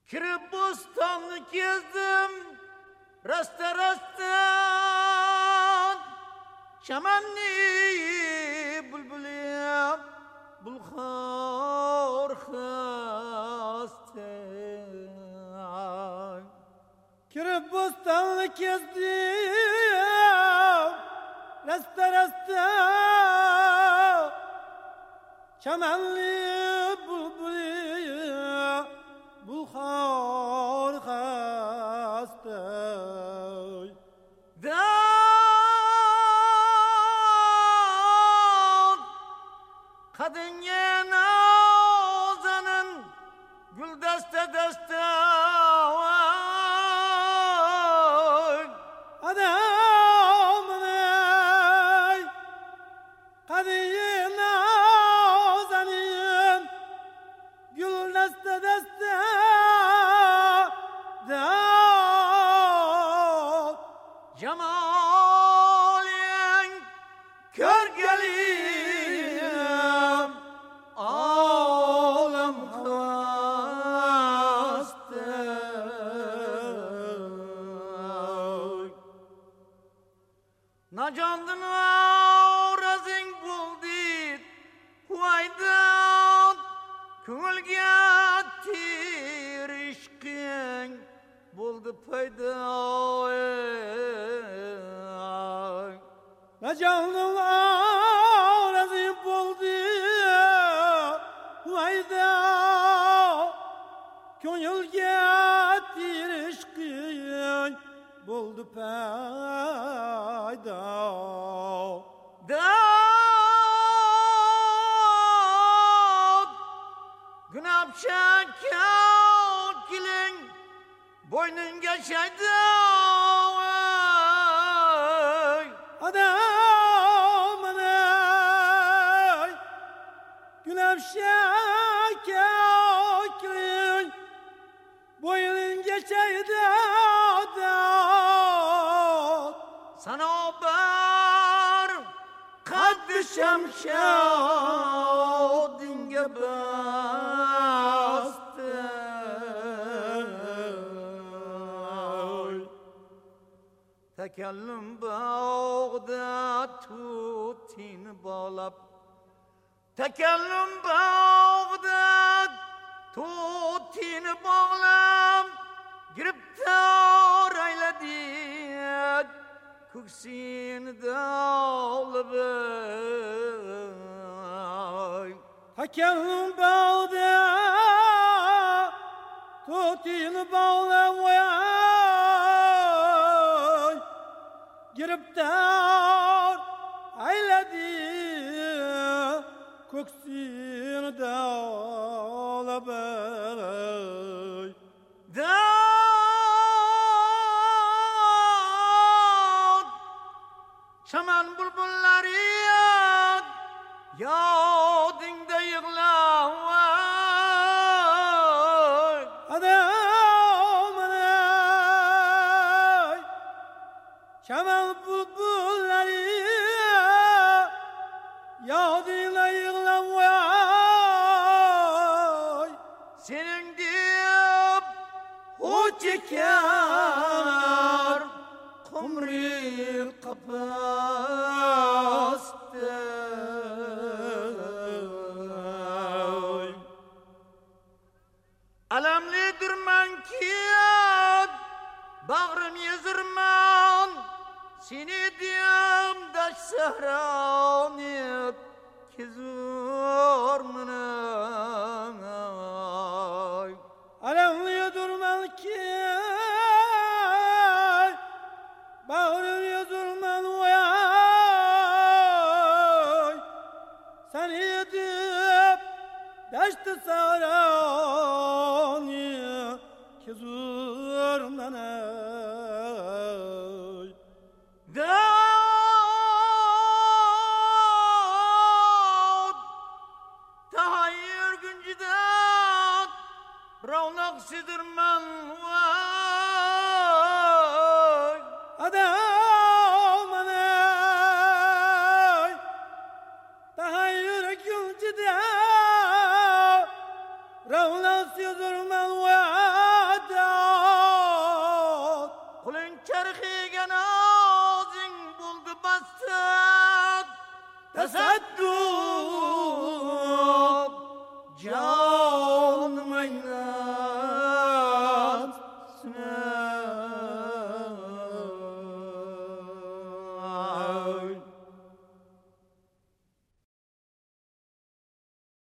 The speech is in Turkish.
Kirib bostanı gezdim, rasta Şamanni bülbülüm, bulhar hastan. Kirib bostanı gezdim, rasta Şamanli bülbülüm, bulhar hastan. Kadın yana ozanın gül dasta Adamın ey kadın yana ozanın gül dasta Cemalin kör gelim ağlam hasta Nacandın razing buldi Huvaydan Kümülge tirişkin Buldu payda Nacanın ağrızı buldu Vayda Könül getirişkin Buldu payda Dağ Günah şakal kilin Boynun geçeydi Adamın ey Günevşek yakın Boynun geçeydi adam Sana bar Kaddi şemşad Dinge bastı Tekellüm bağda tutini bağlap Tekellüm bağda tutini bağlam Giriptar eyledik Küksini dağılıp Tekellüm bağda tutini bağlam Giriptar eyledi Köksini dağla bey Dağ Şaman bulbulları Yadında yığlar Adamın ey Şaman bulbulları Yadıyla yığılan vay Senin deyip o çeker Kumri kapastı Alemli durman ki Bağrım yazırman Seni diyem daş sahranip Kizur mınay Alemli durman ki Bağrım durman vay Sen edip Daştı sarani Kizurnan ay Dağ Tahayyür güncüden Ravnak sidırman vay Adam